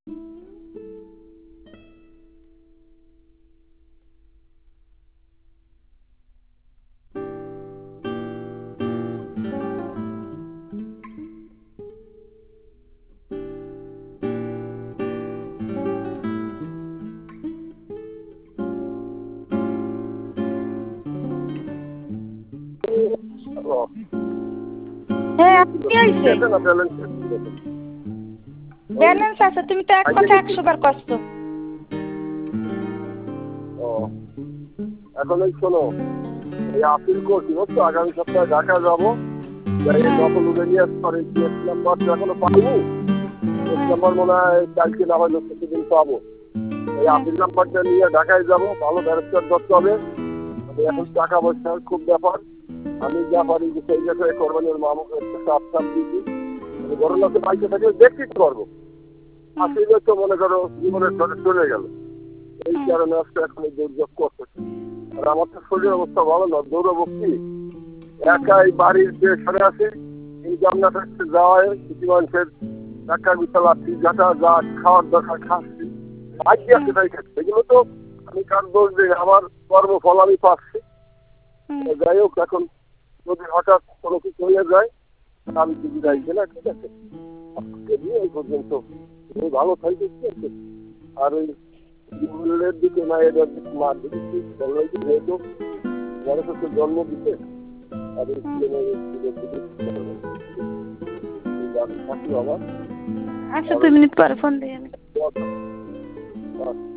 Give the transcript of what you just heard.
হ্যাঁ কি হইছে? ব্যালেন্স আছে, তুমি তো এক কথা 100 বার কষ্ট। এখন এই শোনো, এই আপিল করছি বুঝছো, আগামী সপ্তাহে ঢাকা যাবো, নকল উঠে নিয়ে আসতে পারি। কেস নাম্বার তো এখনো পাইনি, কেস নাম্বার মনে হয় কালকে না হলে প্রতিদিন পাবো। এই আপিল নাম্বারটা নিয়ে ঢাকায় যাবো, ভালো ব্যারিস্টার ধরতে হবে। এখন টাকা পয়সার খুব ব্যাপার, আমি যা পারি সেই জায়গায় কোরবানির মামুকে একটা চাপ দিয়েছি। ঘটনাতে বাইকে থেকে দেখতে পারবো, আসলে তো মনে করো জীবনের ধরে চলে গেল। এই কারণে আজকে এখন এই দুর্যোগ করতেছে। আর আমার তো শরীরের অবস্থা ভালো না, দৌড়াবো কি একাই বাড়ির যে সরে আছে ইনকাম না থাকতে যাওয়ায় কিছু মানুষের টাকা বিশাল আসছি, যাটা যা খাওয়ার দরকার খাচ্ছি, ভাগ্যে আছে তাই খাচ্ছি। এগুলো তো আমি কার দোষ দিই, আমার কর্মফল আমি পাচ্ছি। যাই হোক, এখন যদি হঠাৎ কোনো কিছু হয়ে যায় আমি কিছু যাইছি না, ঠিক আছে। এই পর্যন্ত তুমি ভালো থাকবে, ঠিক আছে। আর ওই জীবনের দিকে না এদের মার দিচ্ছি বললাম কি যেহেতু মানুষ হচ্ছে জন্ম দিতে, আর এই থাকি আমার। আচ্ছা 2 মিনিট পরে ফোন দিই আমি।